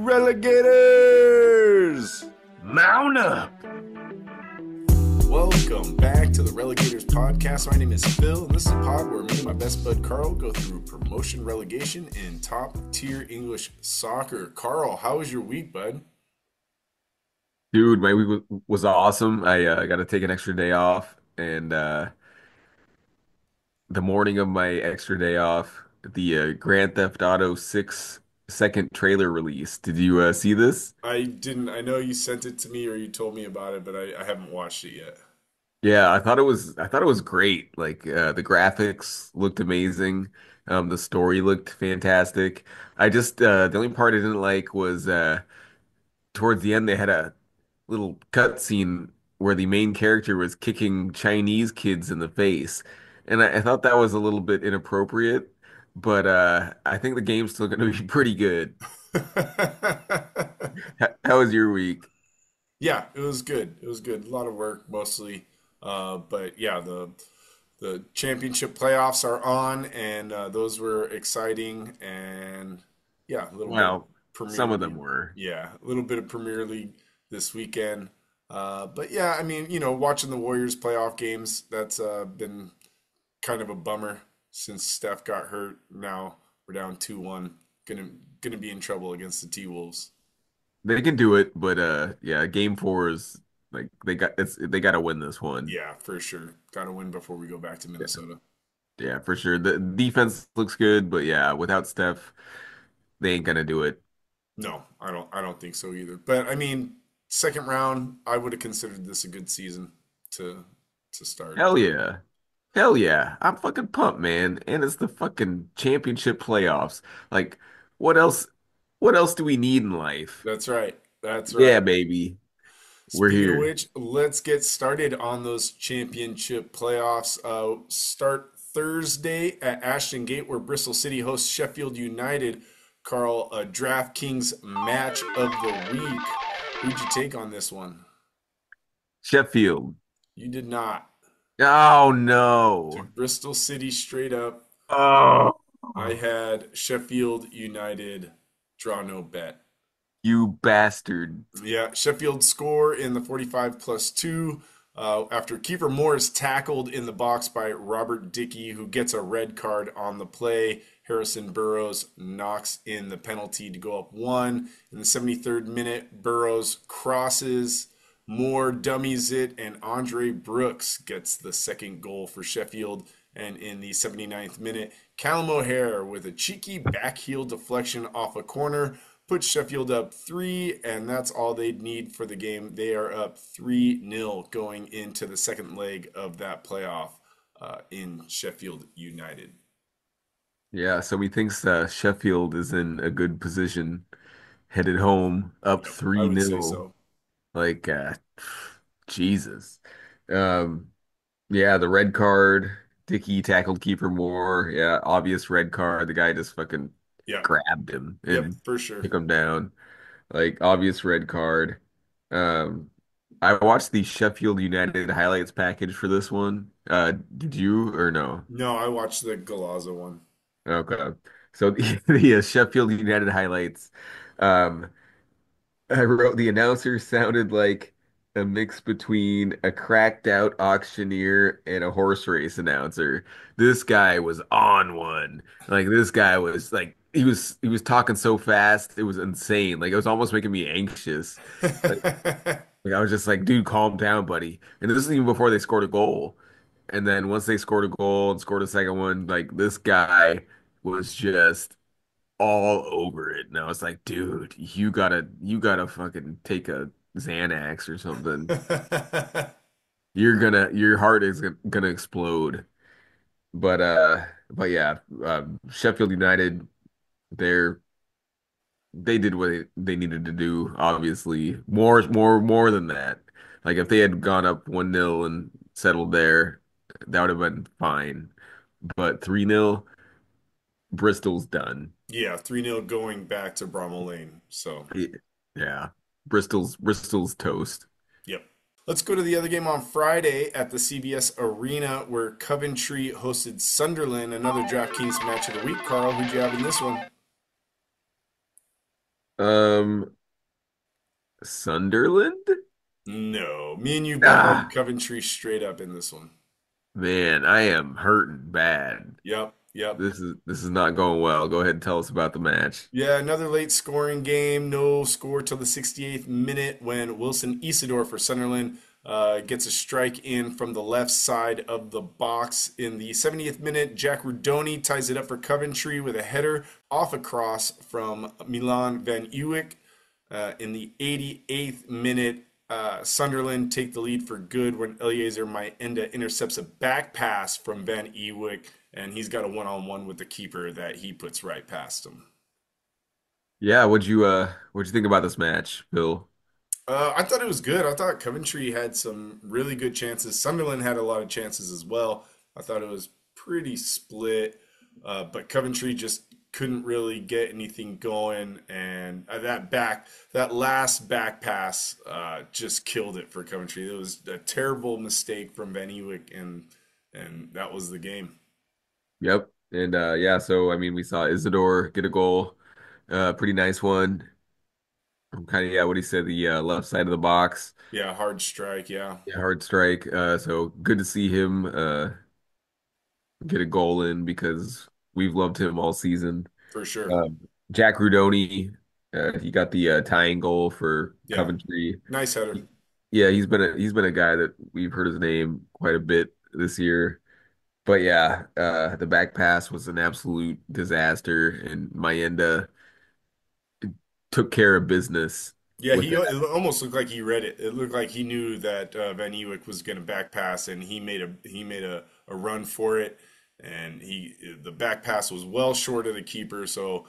Relegators! Mount up! Welcome back to the Relegators podcast. My name is Phil, and this is a pod where me and my best bud Carl go through promotion relegation in top tier English soccer. Carl, how was your week, bud? Dude, my week was awesome. I got to take an extra day off, and the morning of my extra day off, the Grand Theft Auto 6 second trailer release. Did you see this? I didn't, I know you sent it to me or you told me about it, but I haven't watched it yet. Yeah, I thought it was great. Like the graphics looked amazing. The story looked fantastic. I just the only part I didn't like was towards the end they had a little cutscene where the main character was kicking Chinese kids in the face, and I thought that was a little bit inappropriate. But I think the game's still going to be pretty good. How was your week? Yeah, it was good. It was good. A lot of work mostly. But yeah, the championship playoffs are on, and those were exciting. And yeah, a little bit of Well, Premier some of them League. were. Yeah, a little bit of Premier League this weekend. But yeah, I mean, watching the Warriors playoff games, that's been kind of a bummer since Steph got hurt. Now we're down 2-1. Gonna be in trouble against the T-Wolves. They can do it, but yeah, game four is like they got to win this one. Yeah, for sure. Got to win before we go back to Yeah, Minnesota. yeah, for sure. The defense looks good, but yeah, without Steph, they ain't gonna do it. No, I don't think so either. But I mean, second round, I would have considered this a good season to to start. Hell yeah. Hell yeah. I'm fucking pumped, man. And it's the fucking championship playoffs. Like, what else what else do we need in life? That's right. That's Yeah, right. baby. We're Speaking of here. which, let's get started on those championship playoffs. Start Thursday at Ashton Gate, where Bristol City hosts Sheffield United. Carl, a DraftKings match of the week. Who'd you take on this one? Sheffield. You did not. Oh Took no. Bristol City straight up. Oh, I had Sheffield United draw no bet. you bastard. Yeah, Sheffield score in the 45 plus 2 after Kiefer Morris tackled in the box by Robert Dickey, who gets a red card on the play. Harrison Burrows knocks in the penalty to go up one. In the 73rd minute, Burrows crosses. Moore dummies it, and Andre Brooks gets the second goal for Sheffield. And in the 79th minute, Callum O'Hare with a cheeky backheel deflection off a corner puts Sheffield up three, and that's all they'd need for the game. They are up 3-0 going into the second leg of that playoff in Sheffield United. Yeah, so he thinks Sheffield is in a good position, headed home up Yep, I would say 3-0. so. Like Jesus. Um Yeah, the red card. Dickey tackled Keeper Moore. Yeah, obvious red card. The guy just fucking Yeah, grabbed him yep, and for sure. took him down. Like obvious red card. Um, I watched the Sheffield United highlights package for this one. Did you or no? No, I watched the Galaza one. Okay. So the Sheffield United highlights. Um, I wrote the announcer sounded like a mix between a cracked out auctioneer and a horse race announcer. This guy was on one. Like this guy was like he was talking so fast, it was insane. Like it was almost making me anxious. Like, like I was just like, dude, calm down, buddy. And this is even before they scored a goal. And then once they scored a goal and scored a second one, like this guy was just all over it. And I was like, dude, you gotta fucking take a Xanax or something. Your heart is gonna explode. But yeah, Sheffield United, they're they did what they needed to do, obviously. More than that. Like if they had gone up 1-0 and settled there, that would have been fine. But 3-0, Bristol's done. Yeah, 3-0 going back to Bramall Lane. So, Yeah. Bristol's toast. yep. Let's go to the other game on Friday at the CBS Arena where Coventry hosted Sunderland, another DraftKings match of the week. Carl, who'd you have in this one? Um, Sunderland? No, me and you bet on Ah, Coventry straight up in this one. man, I am hurting bad. Yep, yep. This is not going well. Go ahead and tell us about the match. Yeah, another late scoring game. No score till the 68th minute when Wilson Isidore for Sunderland gets a strike in from the left side of the box. In the 70th minute, Jack Rudoni ties it up for Coventry with a header off a cross from Milan Van Ewijk. In the 88th minute, Sunderland take the lead for good when Eliezer Maenda intercepts a back pass from Van Ewijk, and he's got a one-on-one with the keeper that he puts right past him. Yeah, what'd you think about this match, Bill? I thought it was good. I thought Coventry had some really good chances. Sunderland had a lot of chances as well. I thought it was pretty split, but Coventry just couldn't really get anything going. And that last back pass, just killed it for Coventry. It was a terrible mistake from Van Ewijk, and that was the game. Yep. And yeah, so I mean we saw Isidore get a goal. Pretty nice one. Kind of yeah, what he said, the left side of the box. Yeah, hard strike. Yeah, Yeah, hard strike. So good to see him get a goal in because we've loved him all season. for sure. Um, Jack Rudoni, he got the tying goal for Yeah, Coventry. nice header. Yeah, he's been a guy that we've heard his name quite a bit this year. But yeah, the back pass was an absolute disaster, and Mayenda took care of business Yeah, with he that. it almost looked like he read it. It looked like he knew that Van Ewijk was going to back pass, and he made a run for it, and the back pass was well short of the keeper, so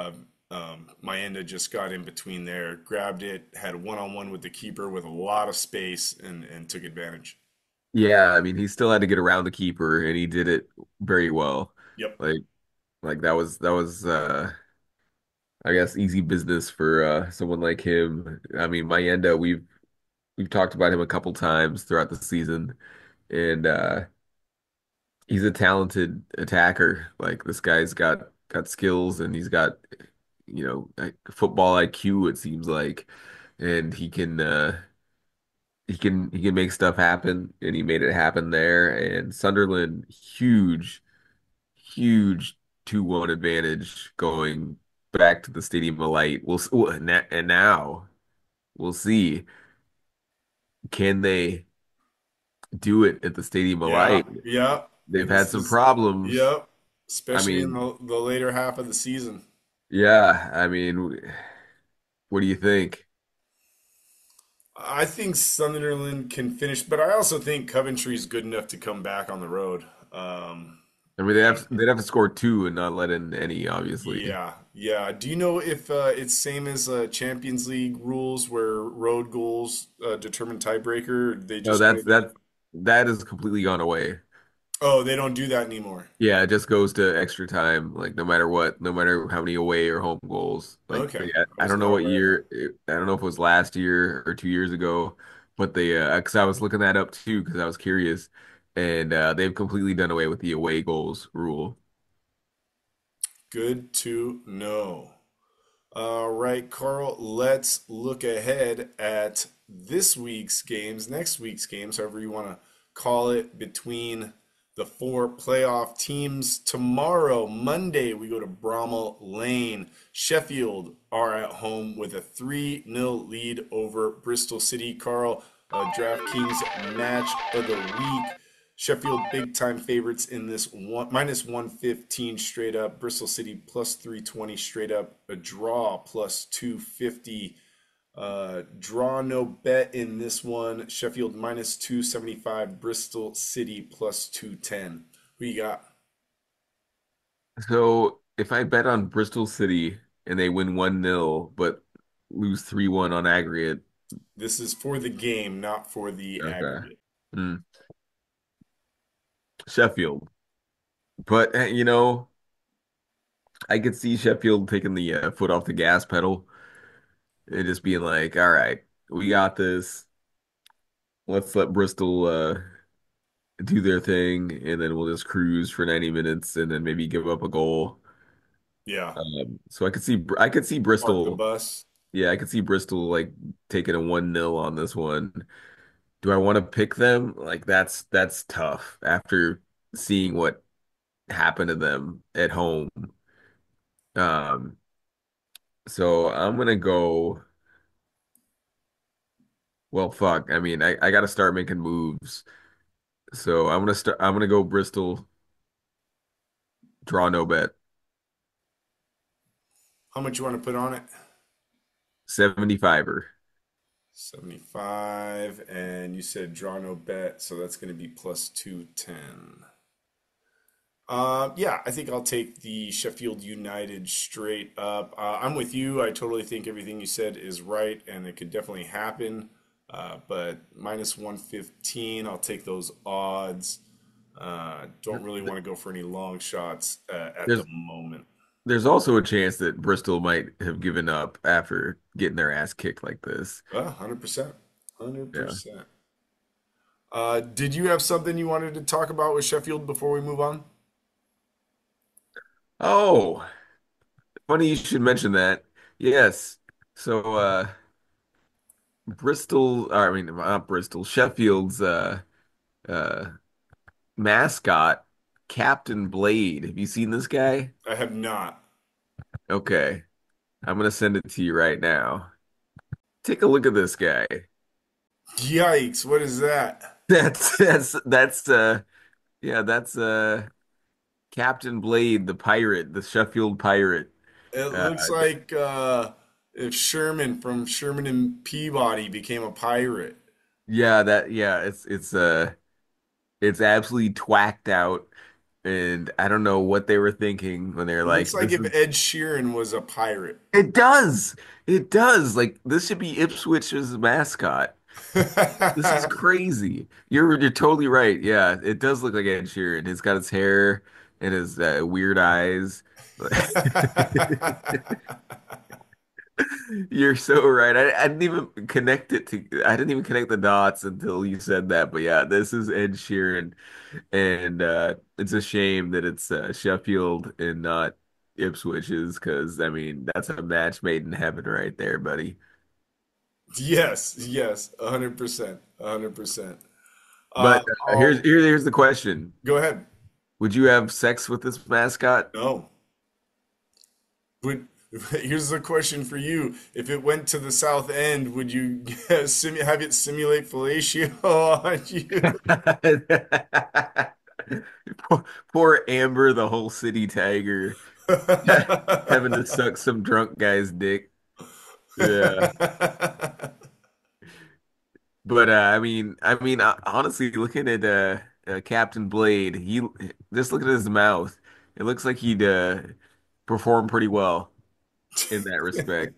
Maenda just got in between there, grabbed it, had one-on-one with the keeper with a lot of space, and took advantage. Yeah, I mean, he still had to get around the keeper, and he did it very well. Yep, Like, that was I guess easy business for someone like him. I mean, Mayenda, we've talked about him a couple times throughout the season, and he's a talented attacker. Like this guy's got skills, and he's got like football IQ. It seems like, and he can make stuff happen, and he made it happen there. And Sunderland, huge 2-1 advantage going back to the Stadium of Light. And now we'll see, can they do it at the Stadium of yeah, Light? yeah. They've had This some is problems. yep, I especially in mean, the later half of the season. yeah, I mean, what do you think? I think Sunderland can finish, but I also think Coventry's good enough to come back on the road. I mean, they'd have to score two and not let in any, obviously. Yeah, yeah. Do you know if it's same as Champions League rules where road goals determine tiebreaker? They No, just made that. that is completely gone away. Oh, they don't do that anymore. Yeah, it just goes to extra time, like no matter what, no matter how many away or home goals. Like Okay, I I was don't know not what aware of that. year, I don't know if it was last year or 2 years ago, but because I was looking that up too, because I was curious, and they've completely done away with the away goals rule. Good to know. All right, Carl, let's look ahead at this week's games, next week's games, however you want to call it, between the four playoff teams. Tomorrow, Monday, we go to Bramall Lane. Sheffield are at home with a 3-0 lead over Bristol City. Carl, DraftKings match of the week. Sheffield big time favorites in this one minus 115 straight up. Bristol City plus 320 straight up. A draw plus 250. Draw no bet in this one. Sheffield minus 275. Bristol City plus 210. Who you got? So if I bet on Bristol City and they win 1-0 but lose 3-1 on aggregate, This is for the game, not for the okay. aggregate. Hmm. Sheffield. But I could see Sheffield taking the foot off the gas pedal and just being like, "All right, we got this. Let's let Bristol do their thing, and then we'll just cruise for 90 minutes, and then maybe give up a goal." Yeah. So I could see Park the Bristol. bus. Yeah, I could see Bristol like taking a 1-0 on this one. Do I want to pick them? Like that's tough after seeing what happened to them at home. Um, so I'm gonna go. Well, fuck. I mean, I got to start making moves. So I'm gonna start. I'm gonna go Bristol. Draw no bet. How much you want to put on it? 75er. 75. And you said draw no bet, so that's going to be plus 210. Yeah, I think I'll take the Sheffield United straight up. I'm with you. I totally think everything you said is right, and it could definitely happen. But minus 115, I'll take those odds. Don't really want to go for any long shots at the There's moment. there's also a chance that Bristol might have given up after getting their ass kicked like this. 100%. Yeah. 100%. Did you have something you wanted to talk about with Sheffield before we move on? Oh, funny you should mention that. Yes. So Bristol, or I mean not Bristol, Sheffield's uh mascot, Captain Blade. Have you seen this guy? I have not. Okay. I'm gonna send it to you right now. Take a look at this guy. Yikes, what is that? That's yeah, that's Captain Blade, the pirate, the Sheffield pirate. It Uh looks like if Sherman from Sherman and Peabody became a pirate. yeah, it's absolutely twacked out, and I don't know what they were thinking when they were It looks like, like this if is Ed Sheeran was a pirate. it does. It does. Like this should be Ipswich's mascot. This is crazy. You're totally right. Yeah, it does look like Ed Sheeran. He's got his hair and his weird eyes. You're so right. I didn't even connect it to. I didn't even connect the dots until you said that. But yeah, this is Ed Sheeran, and it's a shame that it's Sheffield and not Ipswich's, because I mean that's a match made in heaven right there, buddy. Yes, yes, 100%, 100%. But I'll here's the question: go ahead. would you have sex with this mascot? No. Would Here's a question for you. If it went to the South End, would you have it simulate fellatio on you? Poor, poor Amber, the whole city tiger, having to suck some drunk guy's dick. Yeah. But honestly, looking at Captain Blade, he just look at his mouth. It looks like he'd perform pretty well in that respect.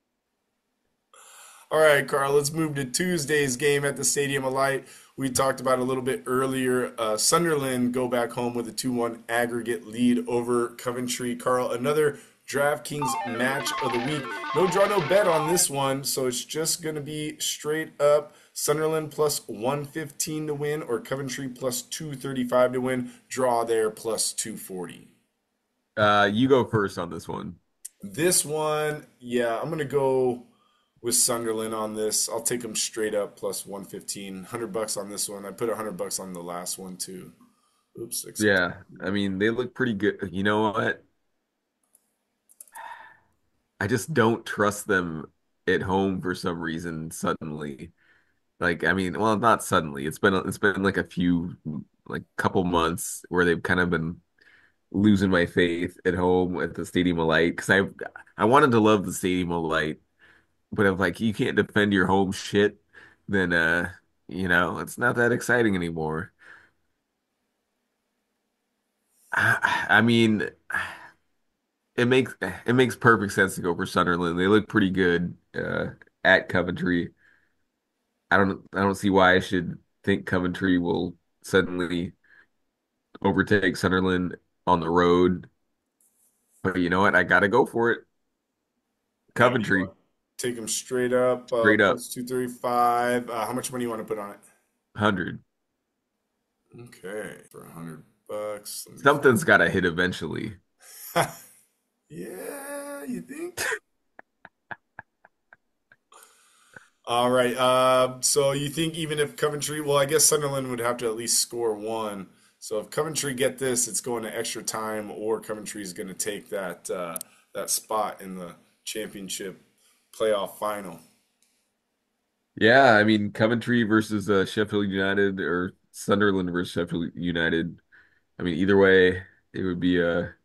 All right, Carl, let's move to Tuesday's game at the Stadium of Light. We talked about a little bit earlier. Sunderland go back home with a 2-1 aggregate lead over Coventry. Carl, another DraftKings match of the week. No draw, no bet on this one, so it's just going to be straight up Sunderland plus 115 to win or Coventry plus 235 to win. Draw there plus 240. You go first on this one. This one, yeah, I'm going to go with Sunderland on this. I'll take them straight up plus 115. 100 bucks on this one. I put 100 bucks on the last one too. Oops, accept. Yeah, I mean they look pretty good. You know what? I just don't trust them at home for some reason suddenly. Like, I mean, well, not suddenly. It's been like a few like couple months where they've kind of been losing my faith at home at the Stadium of Light, because I wanted to love the Stadium of Light, but if like you can't defend your home shit, then it's not that exciting anymore. I mean, it makes perfect sense to go for Sunderland. They look pretty good at Coventry. I don't see why I should think Coventry will suddenly overtake Sunderland on the road. But you know what? I gotta go for it. Yeah, you Coventry, want take them straight up straight up, plus 235. How much money you want to put on it? 100. Okay, for 100 bucks. Let me Something's gotta hit eventually. Yeah, you think? All right. So you think even if Coventry, well, I guess Sunderland would have to at least score one. So if Coventry get this, it's going to extra time, or Coventry is going to take that spot in the championship playoff final. Yeah, I mean Coventry versus Sheffield United or Sunderland versus Sheffield United. I mean either way, it would be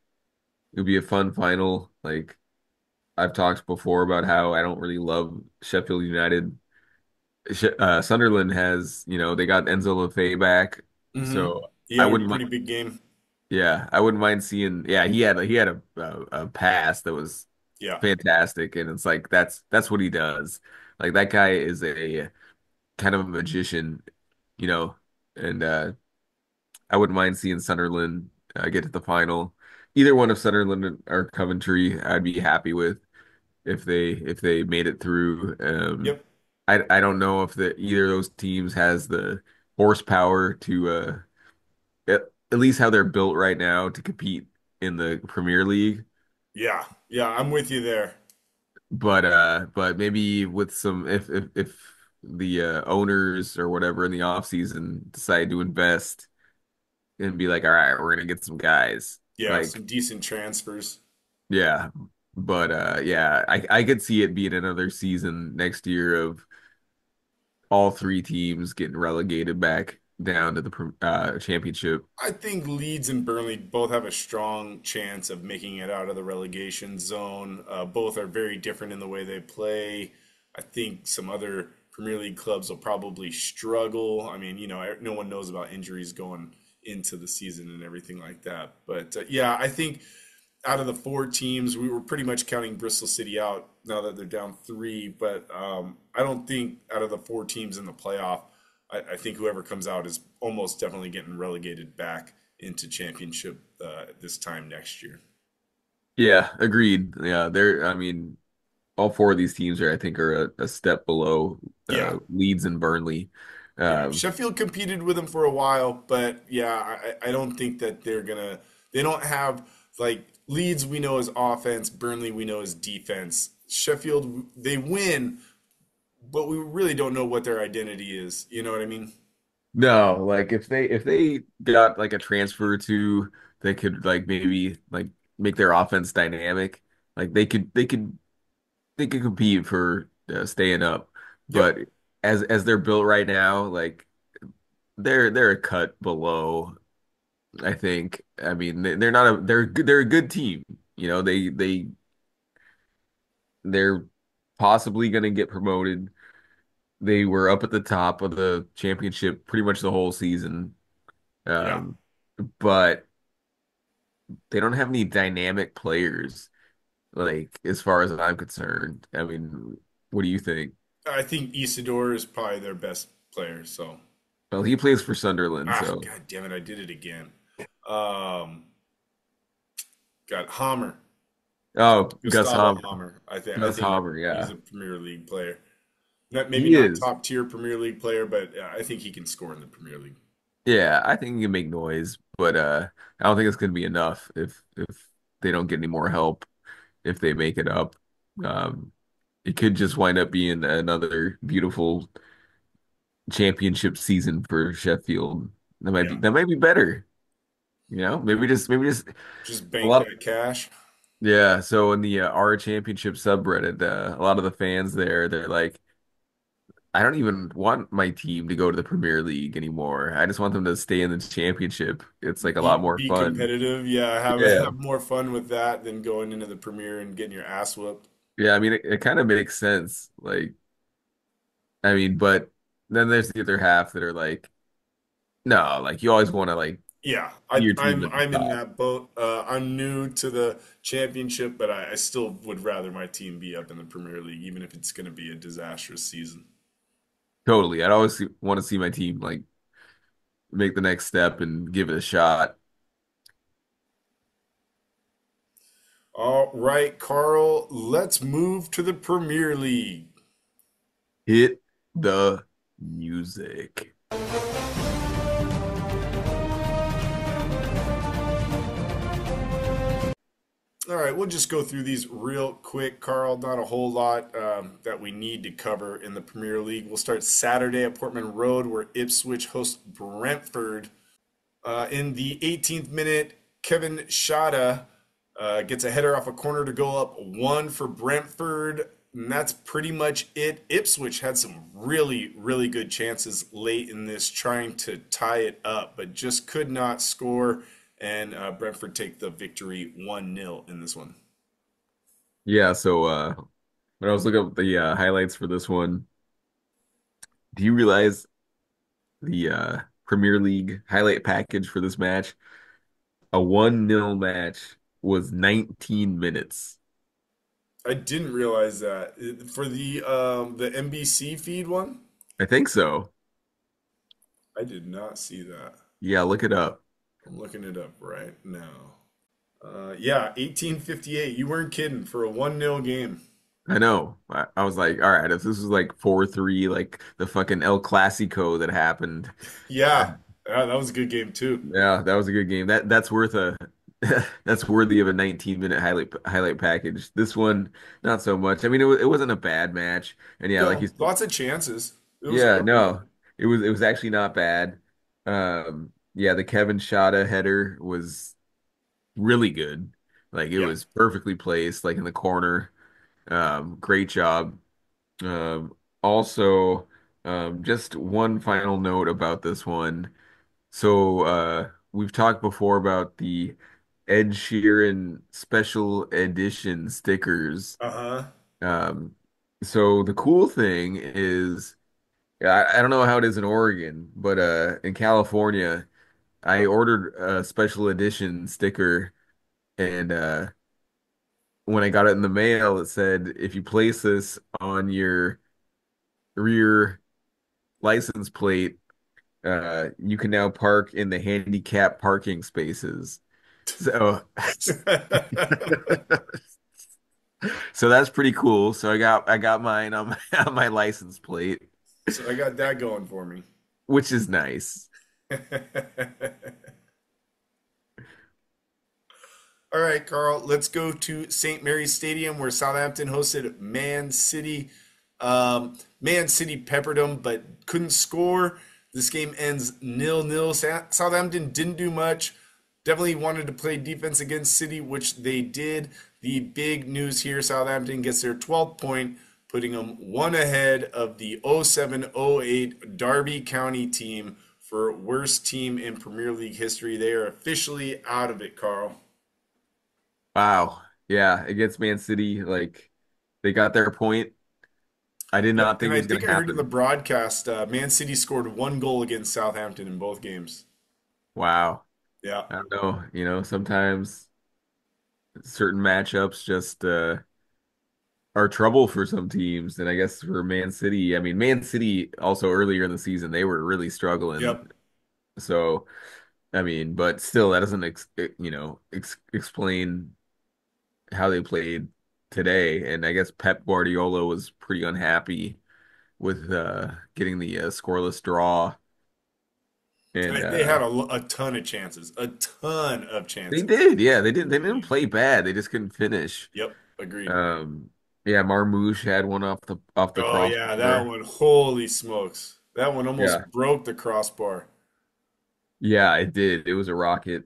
a fun final. Like I've talked before about how I don't really love Sheffield United. Sunderland has, they got Enzo Lefebvre back, Mm-hmm. so He I had a wouldn't pretty mind. big game. Yeah, I wouldn't mind seeing. Yeah, he had a pass that was Yeah. fantastic, and it's like that's what he does. Like that guy is a kind of a magician, you know, and I wouldn't mind seeing Sunderland get to the final. Either one of Sunderland or Coventry, I'd be happy with if they made it through. Yep. I don't know if either of those teams has the horsepower to at least how they're built right now to compete in the Premier League. Yeah. Yeah. I'm with you there. But maybe with some if the owners or whatever in the off season decide to invest and be like, all right, we're gonna get some guys. Yeah. Like, Some decent transfers. yeah. But yeah, I could see it being another season next year of all three teams getting relegated back down to the championship. I think Leeds and Burnley both have a strong chance of making it out of the relegation zone. Both are very different in the way they play. I think some other Premier League clubs will probably struggle. I mean, no one knows about injuries going into the season and everything like that. But yeah, I think out of the four teams, we were pretty much counting Bristol City out now that they're down three. But I don't think out of the four teams in the playoff, I think whoever comes out is almost definitely getting relegated back into championship this time next year. Yeah, agreed. Yeah, I mean, all four of these teams I think, are a step below Yeah, Leeds and Burnley. yeah. Um, Sheffield competed with them for a while, but yeah, I don't think that they don't have like Leeds we know as offense, Burnley we know as defense. Sheffield, they win, but we really don't know what their identity is. You know what I mean? no, like if they got like a transfer to, they could like maybe like make their offense dynamic. Like they could compete for staying up. Yep. But as they're built right now, like they're a cut below, I think. I mean, they're not a they're a good team. They're possibly going to get promoted. They were up at the top of the championship pretty much the whole season. Yeah. Um, but they don't have any dynamic players, like as far as I'm concerned. I mean, what do you think? I think Isidore is probably their best player. So, Well, he plays for Sunderland, so God damn it, I did it again. Um, got Hammer, oh, Gus Gustavo Hammer. Hammer. I think Gus Hammer, he's yeah. a Premier League player. Maybe He not is. top tier Premier League player, but I think he can score in the Premier League. Yeah, I think he can make noise, but I don't think it's gonna be enough if they don't get any more help if they make it up. Um, it could just wind up being another beautiful championship season for Sheffield. Yeah, That might be better. Maybe just just a bank lot. that cash. Yeah. So in the our championship subreddit, a lot of the fans there, they're like, I don't even want my team to go to the Premier League anymore. I just want them to stay in the championship. It's like a lot more Be fun. competitive. Yeah, have Yeah. have more fun with that than going into the Premier and getting your ass whooped. Yeah. I mean, it kind of makes sense. Like, I mean, but then there's the other half that are like, no, like you always want to like Yeah, see your team I'm at the I'm in top. that boat. I'm new to the championship, but I still would rather my team be up in the Premier League, even if it's going to be a disastrous season. Totally. I'd always want to see my team like make the next step and give it a shot. All right, Carl, let's move to the Premier League. Hit the music. All right, we'll just go through these real quick, Carl. Not a whole lot that we need to cover in the Premier League. We'll start Saturday at Portman Road, where Ipswich hosts Brentford. In the 18th minute, Kevin Shada gets a header off a corner to go up one for Brentford. And that's pretty much it. Ipswich had some really, really good chances late in this trying to tie it up, but just could not score. And Brentford take the victory 1-0 in this one. Yeah, so when I was looking up the highlights for this one, do you realize the Premier League highlight package for this match? A 1-0 match was 19 minutes. I didn't realize that. For the NBC feed one, I think so. I did not see that. Yeah, look it up. I'm looking it up right now. Yeah, 1858. You weren't kidding for a 1-0 game. I know. I was like, all right, if this was like 4-3, like the fucking El Clasico that happened, uh, Yeah, yeah, that was a good game too. yeah, that was a good game. That's worth a that's worthy of a 19-minute highlight package. This one, not so much. I mean, it wasn't a bad match, and yeah, like you No, said, lots of chances. It was yeah, ugly. no, it was actually not bad. Yeah, the Kevin Shada header was really good. Like it Yeah. was perfectly placed, like in the corner. Great job. Also, just one final note about this one. So, we've talked before about the Ed Sheeran special edition stickers. Uh-huh. Um, so the cool thing is, I don't know how it is in Oregon, but in California, I ordered a special edition sticker, and when I got it in the mail, it said if you place this on your rear license plate, you can now park in the handicap parking spaces. So, so that's pretty cool. So I got mine on my on my license plate, So I got that going for me. which is nice. All right, Carl, let's go to St. Mary's Stadium where Southampton hosted Man City. Man City peppered them but couldn't score. This game ends 0-0. Southampton didn't do much. Definitely wanted to play defense against City, which they did. The big news here, Southampton gets their 12th point, putting them one ahead of the 07-08 Derby County team for worst team in Premier League history. They are officially out of it, Carl. Wow. Yeah, against Man City, like they got their point. I did Yep, not and think it I was going think to I heard in the happen. broadcast, Man City scored one goal against Southampton in both games. Wow. Yeah. I don't know, sometimes certain matchups just are trouble for some teams. And I guess for Man City, I mean, Man City also earlier in the season, they were really struggling. Yep. So, I mean, but still, that doesn't, explain how they played today. And I guess Pep Guardiola was pretty unhappy with getting the scoreless draw. And They had a ton of chances, a ton of they chances. did, yeah, they didn't play bad. They just couldn't finish. Yep, agreed. Um, yeah, Marmoush had one off the Oh yeah, that crossbar. one. Holy smokes. That one Yeah. almost broke the crossbar. Yeah, it did. It was a rocket.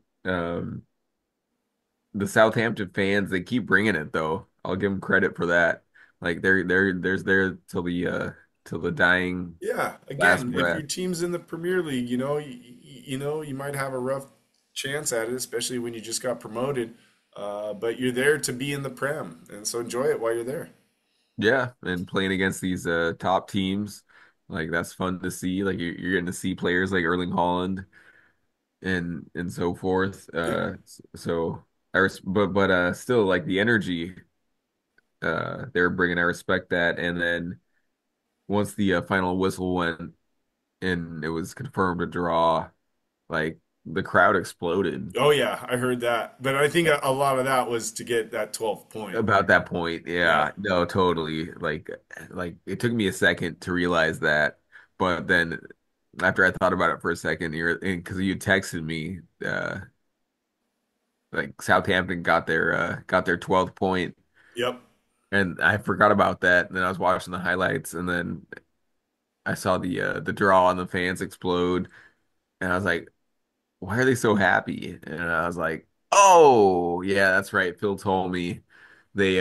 The Southampton fans, they keep bringing it though. I'll give them credit for that. Like there's there till the dying Yeah, last again, if breath. your team's in the Premier League, you might have a rough chance at it, especially when you just got promoted. But you're there to be in the Prem, and so enjoy it while you're there. Yeah, and playing against these top teams, like that's fun to see. Like you're getting to see players like Erling Haaland and so forth. Yep. So but still like the energy they're bringing, I respect that. And then once the final whistle went and it was confirmed a draw, like the crowd exploded Oh yeah, I heard that. But I think a lot of that was to get that 12th point. about that point. Yeah. Yeah, no, totally. Like it took me a second to realize that, but then after I thought about it for a second, you're because you texted me Like Southampton got their 12th point, Yep. and I forgot about that. And then I was watching the highlights, and then I saw the draw and the fans explode, and I was like, why are they so happy? And I was like, oh yeah, that's right. Phil told me they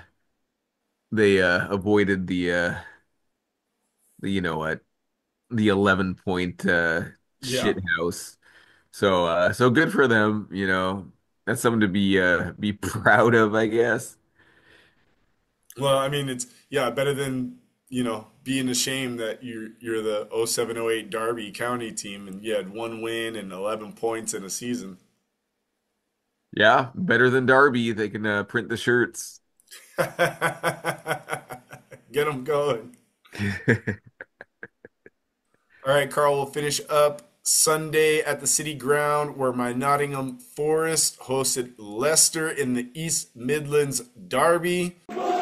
avoided the you know what, the 11 point Yeah. shit house. So good for them, you know. That's something to be proud of, I guess. Well, I mean, it's yeah, better than, being ashamed that you're the 0708 Derby County team and you had one win and 11 points in a season. Yeah, better than Darby. They can print the shirts. Get them going. All right, Carl, we'll finish up Sunday at the City Ground where my Nottingham Forest hosted Leicester in the East Midlands Derby.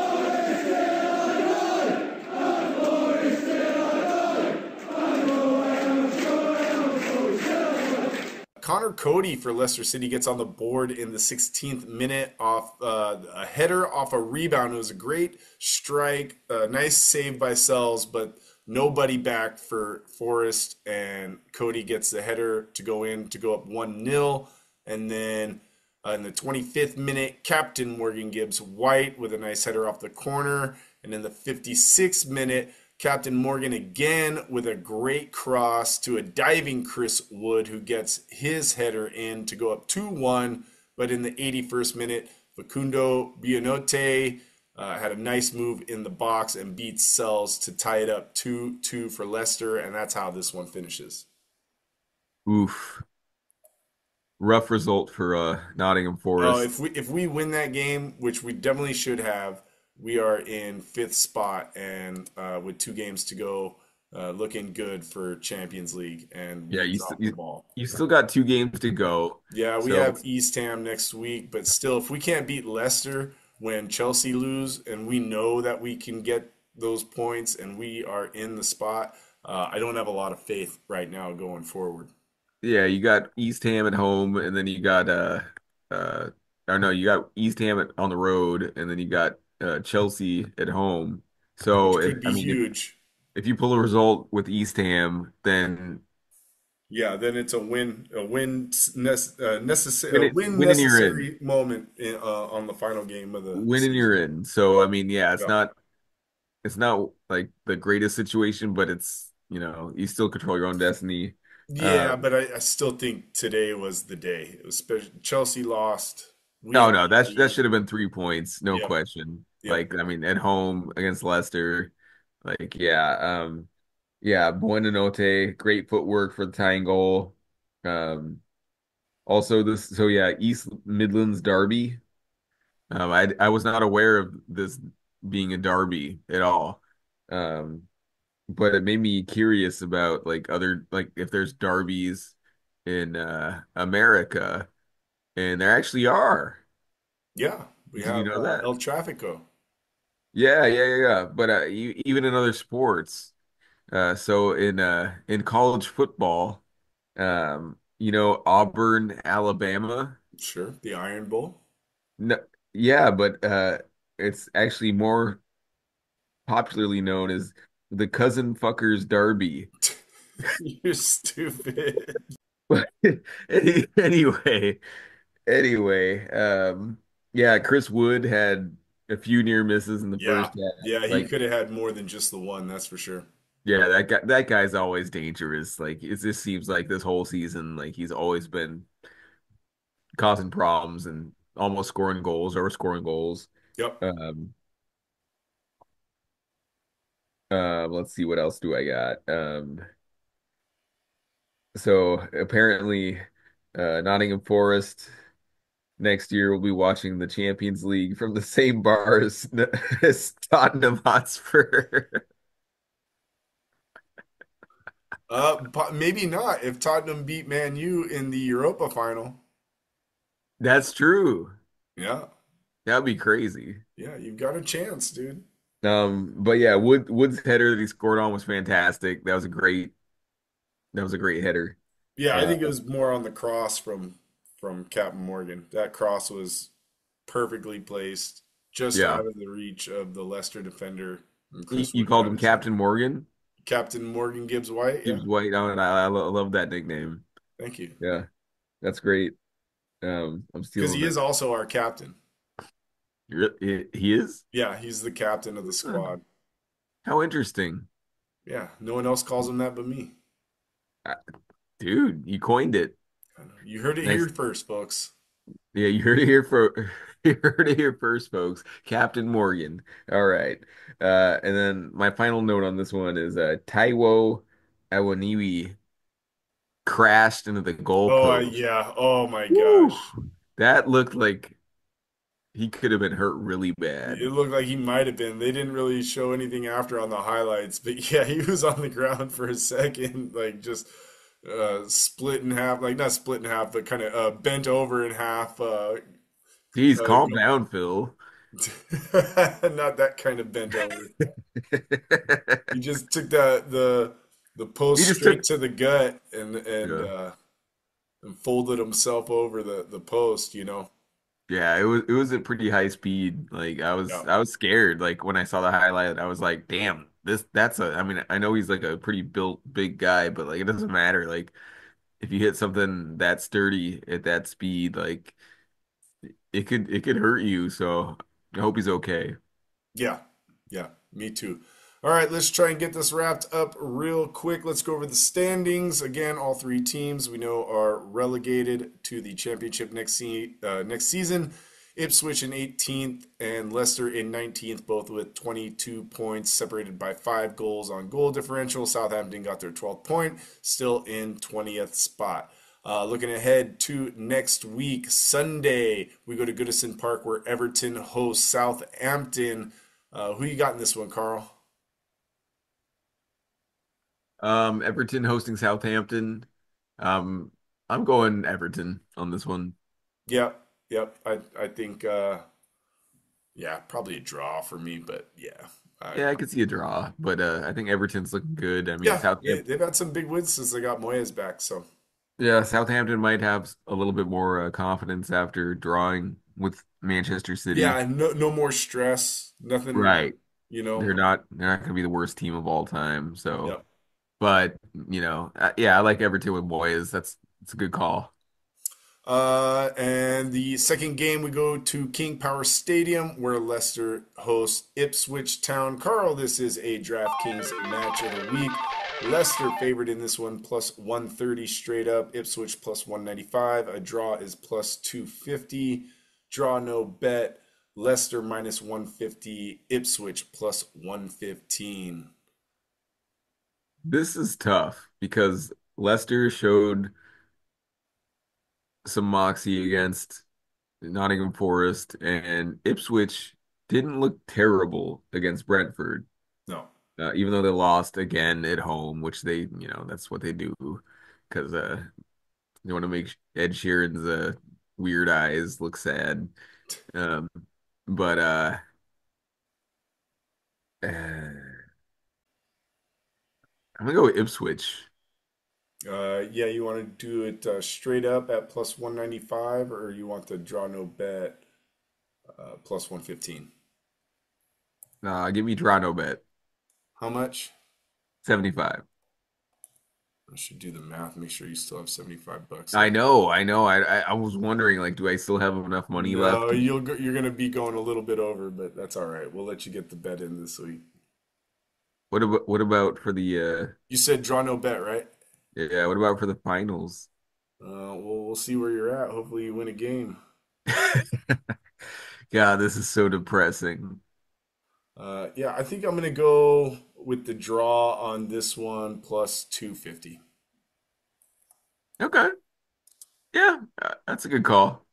Connor Cody for Leicester City gets on the board in the 16th minute off a header off a rebound. It was a great strike, a nice save by Sells, but nobody back for Forest. And Cody gets the header to go in to go up 1-0. And then in the 25th minute, Captain Morgan Gibbs White with a nice header off the corner. And in the 56th minute, Captain Morgan again with a great cross to a diving Chris Wood, who gets his header in to go up 2-1. But in the 81st minute, Facundo Bianote had a nice move in the box and beats Sells to tie it up 2-2 for Leicester. And that's how this one finishes. Oof. Rough result for Nottingham Oh, if Forest. we win that game, which we definitely should have, we are in fifth spot and with 2 games to go, looking good for Champions League, and Yeah, we dropped the ball. you still got 2 games to go. Yeah, we So have East Ham next week, but still, if we can't beat Leicester when Chelsea lose, and we know that we can get those points, and we are in the spot, I don't have a lot of faith right now going forward. yeah, you got East Ham at home, and then you got uh or no, you got East Ham on the road, and then you got Chelsea at home. So Which could I be mean, huge. if you pull a result with East Ham, then Yeah, then it's a win win and you're in. necessary moment on the final game of the Win and you're season. in. So I mean, yeah, Yeah. it's not like the greatest situation, but it's, you know, you still control your own destiny. Yeah, Um, but I still think today was the day. It was Chelsea lost. We no, got no, the that lead. should have been 3 points, no Yep. question. Yep. Like, I mean, at home against Leicester, like, yeah, Buonanotte, great footwork for the tying goal. Um, also so yeah, East Midlands Derby. I was not aware of this being a derby at all. Um, but it made me curious about like other, like if there's derbies in America, and there actually are. Yeah. We Did you have know that? El Trafico. Yeah. But even in other sports, so in college football, you know, Auburn, Alabama. Sure. The Iron Bowl. No, yeah, but it's actually more popularly known as the Cousin Fuckers Derby. You're stupid. But anyway, anyway, yeah, Chris Wood had a few near misses in the Yeah. first half. Yeah, he Like, could have had more than just the one, that's for sure. yeah, that guy's always dangerous. Like, it just seems like this whole season, like he's always been causing problems and almost scoring goals or scoring goals. Yep. Um, let's see, what else do I got? So apparently, Nottingham Forest next year we'll be watching the Champions League from the same bar as Tottenham Hotspur. Maybe not if Tottenham beat Man U in the Europa final. That's true. Yeah. That'd be crazy. Yeah, you've got a chance, dude. But yeah, Wood's header that he scored on was fantastic. That was a great header. Yeah, I Uh, think it was more on the cross from from Captain Morgan. That cross was perfectly placed, just Yeah. out of the reach of the Leicester defender and You, Chris you Wood called got him his hand. Captain Morgan? Captain Morgan Gibbs White, yeah. Gibbs White. Oh, and I love that nickname. Thank you. Yeah, that's great. I'm Because stealing he that. is also our captain. He is? Yeah, he's the captain of the Huh. squad. How interesting. Yeah, no one else calls him that but me. Uh, Dude, you coined it. I know. You heard it here Nice. first, folks. Yeah, you heard it here for you heard it here first, folks. Captain Morgan. All right. And then my final note on this one is Taiwo Awoniyi crashed into the Oh, goalpost. yeah. Oh, my Woo! gosh. That looked like he could have been hurt really It bad. looked like he might have been. They didn't really show anything after on the highlights, but yeah, he was on the ground for a second, like just split in half, like not split in half, but kind of bent over in half. Geez, calm Go down, Phil. not that kind of bent over. He just took the He post just took straight to the gut yeah. and folded himself over the post. Yeah, it was a pretty high speed. Like Yeah, I was scared. Like when I saw the highlight, I was like, damn, that's a I mean, I know he's like a pretty built big guy, but like it doesn't matter. Like if you hit something that sturdy at that speed, like it could hurt you. So I hope he's okay. yeah, yeah. Me too. All right, let's try and get this wrapped up real quick. Let's go over the standings again. All three teams we know are relegated to the championship next season. Ipswich in 18th and Leicester in 19th, both with 22 points, separated by 5 goals on goal differential. Southampton got their 12th point, still in 20th spot. Looking ahead to next week, Sunday, we go to Goodison Park where Everton hosts Southampton. Who you got in this one, Carl? Everton hosting Southampton. Um, I'm going Everton on this one. Yep, yep. I think yeah, probably a draw for me, but yeah. Yeah, I could see a draw, but I think Everton's looking good. I mean, Yeah, Southampton. they've had some big wins since they got Moyes back, so Yeah, Southampton might have a little bit more confidence after drawing with Manchester yeah, City. and no more stress, nothing, Right. you know. They're not going to be the worst team of all time. So, Yep. but yeah, I like Everton with Moyes. That's a good call. And the second game, we go to King Power Stadium where Leicester hosts Ipswich Town. Carl, this is a DraftKings match of the week. Leicester favored in this one plus 130 straight up. Ipswich plus 195. A draw is plus 250. Draw no bet. Leicester minus 150. Ipswich plus 115. This is tough because Leicester showed some moxie against Nottingham Forest, and Ipswich didn't look terrible against Brentford. No. Even though they lost again at home, which that's what they do because they want to make Ed Sheeran's weird eyes look sad. Um, but I'm gonna go with Ipswich. Yeah, you want to do it straight up at plus 195, or you want the draw no bet plus 115? Give me Toronto bet How much? 75. I should do the math, make sure you still have 75 bucks I left. know, I know. I was wondering, like, do I still have enough money No, left? you're gonna be going a little bit over, but that's all right. We'll let you get the bet in this week. What about for the You said draw no bet, right? yeah, what about for the finals? We'll see where you're at. Hopefully you win a game. God, this is so depressing. Yeah, I think I'm gonna go with the draw on this one plus 250. Okay. Yeah, that's a good call.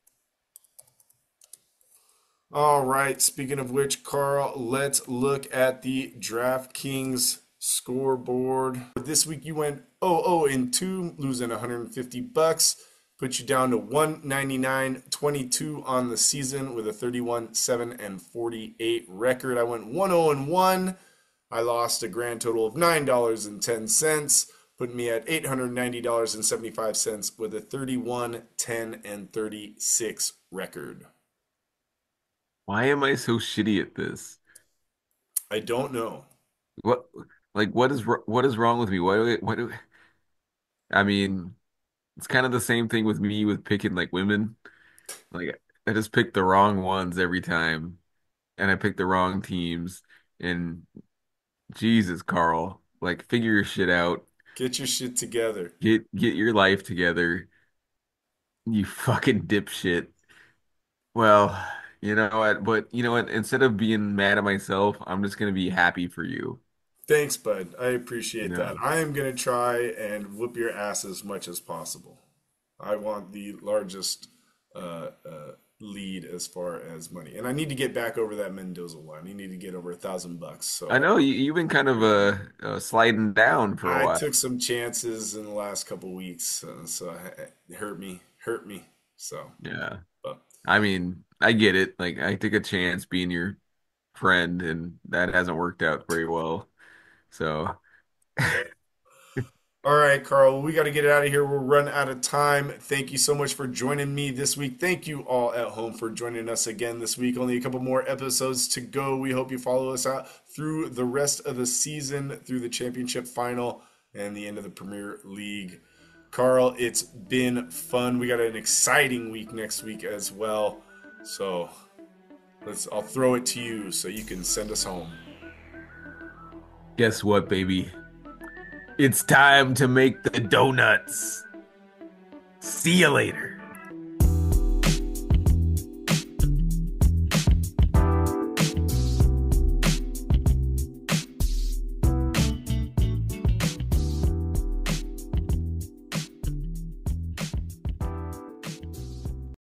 All right. Speaking of which, Carl, let's look at the DraftKings scoreboard. This week you went 0-0-2, losing 150 bucks. Put you down to 199.22 on the season with a 31-7-48 record. I went 1-0-1. I lost a grand total of $9.10. putting me at $890.75 with a 31, 10, and 36 record. Why am I so shitty at this? I don't know. What what is wrong with me? I mean, it's kind of the same thing with me with picking like women. Like I just pick the wrong ones every time, and I pick the wrong teams. And Jesus, Carl, like figure your shit out. Get your shit together. Get your life together. You fucking dipshit. Well, you know what? But you know what? Instead of being mad at myself, I'm just gonna be happy for you. Thanks, bud. I You appreciate that. know. I am going to try and whoop your ass as much as possible. I want the largest lead as far as money. And I need to get back over that Mendoza line. You need to get over $1,000. I So know you've been kind of sliding down for a I while. took some chances in the last couple weeks. So it hurt me. So, Yeah. but I mean, I get it. Like I took a chance being your friend and that hasn't worked out very well. So, all right, Carl, we got to get out of here. We'll run out of time. Thank you so much for joining me this week. Thank you all at home for joining us again this week. Only a couple more episodes to go. We hope you follow us out through the rest of the season, through the championship final and the end of the Premier League. Carl, it's been fun. We got an exciting week next week as well. So I'll throw it to you so you can send us home. guess what, baby? It's time to make the donuts. See you later.